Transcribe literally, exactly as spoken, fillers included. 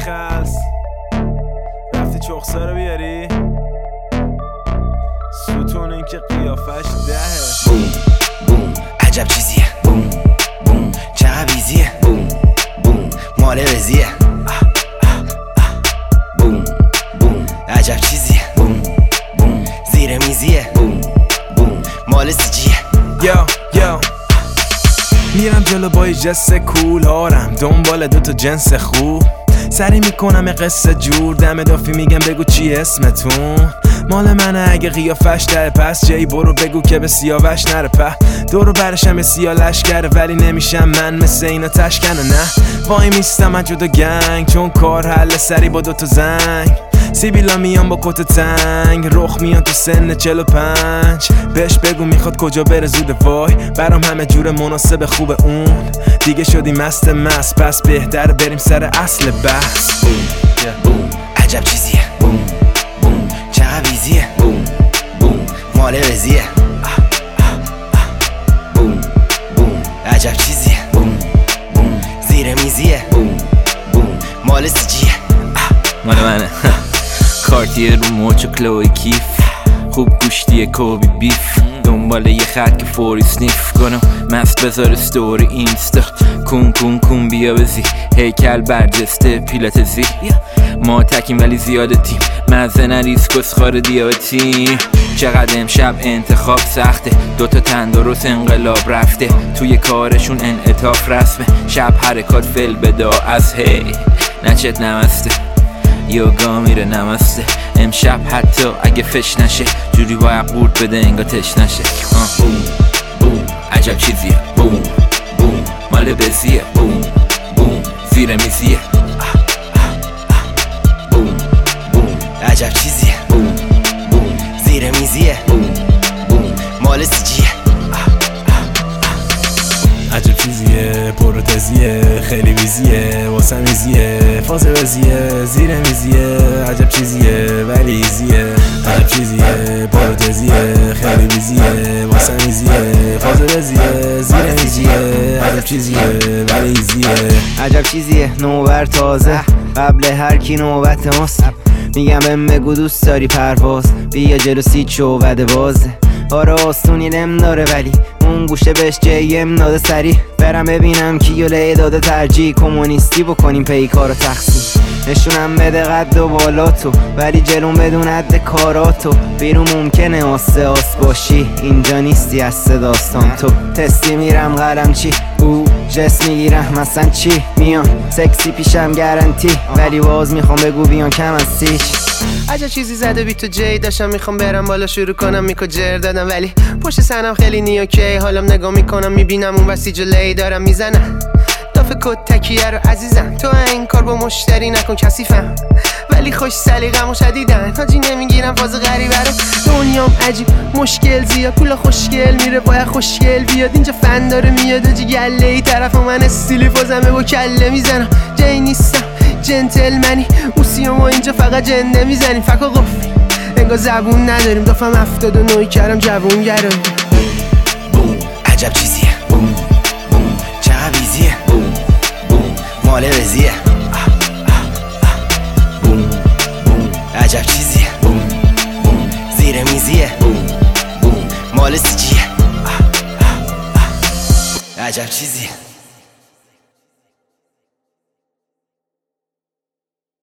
خلص رفتی چخسا رو بیاری ستون این که قیافش دهه. بوم بوم عجب چیزیه. بوم بوم چقدر بیزیه. بوم بوم مال رزیه. بوم بوم عجب چیزیه. بوم بوم زیر میزیه. بوم بوم مال سیجیه. یو یو میرم جلو با یه جست کول هارم دنبال دوتا جنس خوب سری میکنم یه قصه جور دم دافی میگم بگو چی اسمتون مال منه اگه قیافش داره پس جایی برو بگو که به سیاوش نره په دورو برشم به سیا لشکره ولی نمیشم من مثل اینا تشکنه نه وای میستم از جدا گنگ چون کار حل سری با دوتا زنگ سیبیلا میان با کت تنگ رخ میان تو سن چل و پنج بهش بگو میخواد کجا بره زود وای برام همه جور مناسب خوب اون دیگه شدی مست مست پس بهتر بریم سر اصل بحث. بوم بوم عجب چیزیه. بوم بوم چقدر بیزیه. بوم بوم مال رزیه. بوم بوم عجب چیزیه. بوم بوم زیر میزیه. بوم بوم مال سیجیه. مال منه. کارتیه رو موچ و کلوی کیف خوب گوشتیه کوبی بیف دنبال یه خط که فوری سنیف کنم مست بذار ستوری اینستا کون کون کون بیا بزی هیکل برجسته پیلاتزی ما تکیم ولی زیاده تیم مزه نریز کسخار دیابتی چقدر امشب انتخاب سخته دوتا تندرست انقلاب رفته توی کارشون انعطاف رسمه شب حرکات فل بدا از هی نچت نمسته یوگا میره نمسته امشب حتی اگه فش نشه جوری باید قورت بده انگا تش نشه. بوم بوم عجب چیزیه. بوم بوم مال بزیه. بوم بوم زیر میزیه. بوم بوم عجب چیزیه. بوم بوم زیر میزیه. بوم بوم مال سیجیه. عجب چیزیه پروتزیه خیلی ویزیه واسه میزیه فاز وزیه زیر میزیه عجب چیزیه ولی ایزیه عجب چیزیه پروتزیه خیلی ویزیه واسه میزیه فاز وزیه زیر میزیه عجب چیزیه ولی ایزیه عجب چیزیه نوبر تازه قبل هر کی نوبت ماست میگم بهم بگو دوست داری پرواز بیا جلو سیچ شو بده بازه آره آستونی نم داره ولی اون گوشه بهش جیم داده سری برم ببینم کیوله داده ترجیح کمونیستی بکنیم پیکارو تقسیم نشونم بده قد و بالاتو ولی جلون بدون حد کاراتو بیرون ممکنه آسه آس باشی اینجا نیستی از داستان تو تستی میرم قلم چی او جس میگیرم مثلا چی میان سکسی پیشم گارانتی ولی باز میخوام بگو بیان کم از سیچ عجب چیزی زده بی تو جی داشتم میخوام برم بالا شروع کنم میکو جر دادم ولی پشت سنم خیلی نیوکی حالم نگاه میکنم میبینم اون وسی جلی دارم میزنم دافه کت تکیه رو عزیزم تو این کار با مشتری نکن کثیفم ولی خوش سلیقم و شدیدن حاجی نمیگیرم فاز غریبه رو دنیام عجیب مشکل زیاد پولا خوشگل میره باید خوشگل بیاد اینجا فن داره میاد آجی گله ای طرف من استیلی فازمه با کله میزنم جای نیستم جنتلمنی اوسی ما اینجا فقط جنده میزنیم فکا قفلی انگار زبون نداریم دافم هفتاد و نوی کردم جوون گرم. بوم عجب چیزیه. بوم بوم چقدر بیزیه. بوم بوم مال رزیه. بوم بوم عجب چیزیه. بوم بوم زیر میزیه. بوم بوم مال سیجیه. عجب چیزیه.